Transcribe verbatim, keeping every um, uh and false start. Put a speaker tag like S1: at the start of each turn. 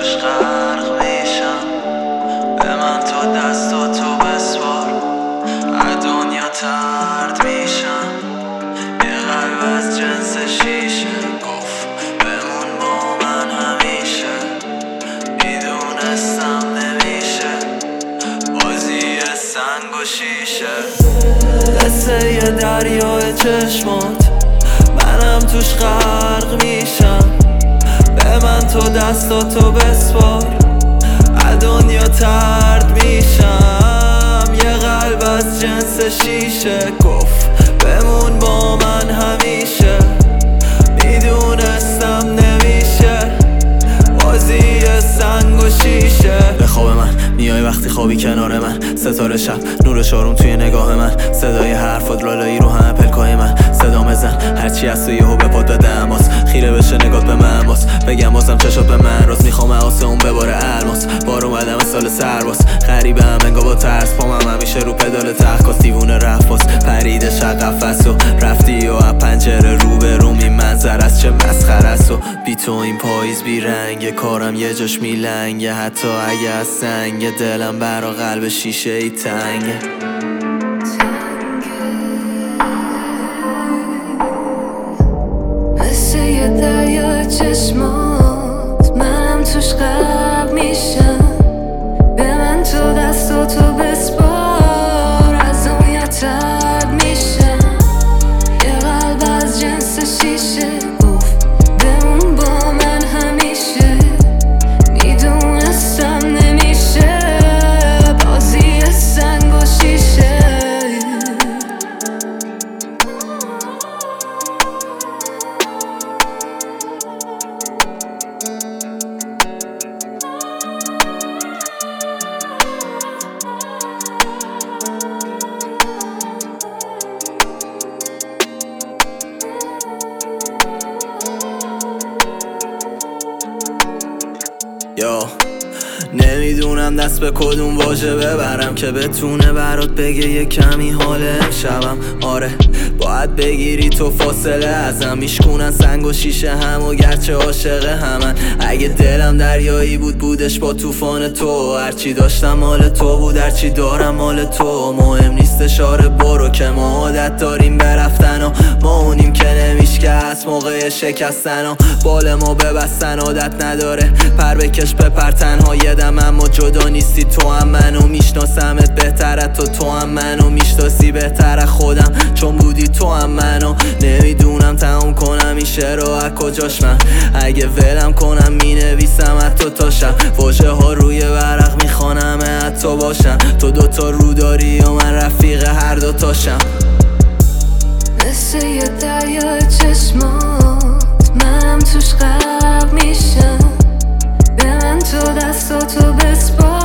S1: توش غرق میشم. به من تو دستاتو بسپار، از دنیا ترد میشم. یه قلب از جنس شیشه گفت بمون با من همیشه. میدونستم نمیشه بازی سنگ و شیشه. قصه یه دریای چشمات، منم توش غرق میشم. به من تو دستاتو بسپار، از دنیا ترد میشم. یه قلب از جنس شیشه گفت بمون با من همیشه. میدونستم نمیشه بازی سنگ و شیشه. به خواب من میای وقتی خوابی کنار من، ستاره شب نور شاروم توی نگاه من. صدای حرفات لالایی رو همه پلکای من. صدا مزن هرچی از تو یهو به پاد بده اماس. خیره بشه نگات به من باز، بگم بازم چشات به من راست. میخوام آسمون بباره الماس، بار اومدم سال سرباز. غریبه هم انگا با ترس، پامم همیشه رو پدال تخت. دیوونه رفت باز پرید شق قفس و رفتی و از پنجره رو به روم. این منظر از چه مسخره است و بی تو این پاییز بی رنگ. کارم یه جاش میلنگه حتی اگه از سنگ. دلم برا قلب شیشه ای تنگه.
S2: مثل یه دریای چشمات، منم توش غرق میشم. به من تو دستاتو بسپار، از دنیا ترد میشم. یه قلب از جنس شیشه گفت بمون با من همیشه. میدونستم نمیشه بازی سنگ و شیشه.
S1: یا نمیدونم دست به کدوم واژه ببرم که بتونه برات بگه یه کمی حال امشبم. آره باید بگیری تو فاصله ازم. میشکونن سنگ و شیشه هم و گرچه عاشق همن. اگه دلم دریایی بود بودش با طوفان تو. هرچی داشتم مال تو بود، هرچی دارم مال تو. مهم نیستش آره برو که ما عادت داریم برفتن و ما اونیم که نمیشکه از موقع شکستن و بال ما ببستن. عادت نداره پر بکش بپر تنها یه دم، اما جدا نیستی تو هم منو. میشناسمت بهتره تو تو هم منو میشناسی بهتره خودم، چون بودی تو هم منو. نمیدونم تموم کنم این شعر رو از کجاش من. اگه ولم کنم مینویسم حتی تاشم. واژه ها روی ورق میخوانم حتی باشم. تو دوتا رو داری و من رفیق هر دوتاشم.
S2: مثل یه دریای چشمات، منم توش غرق میشم. به من تو دستاتو بسپار،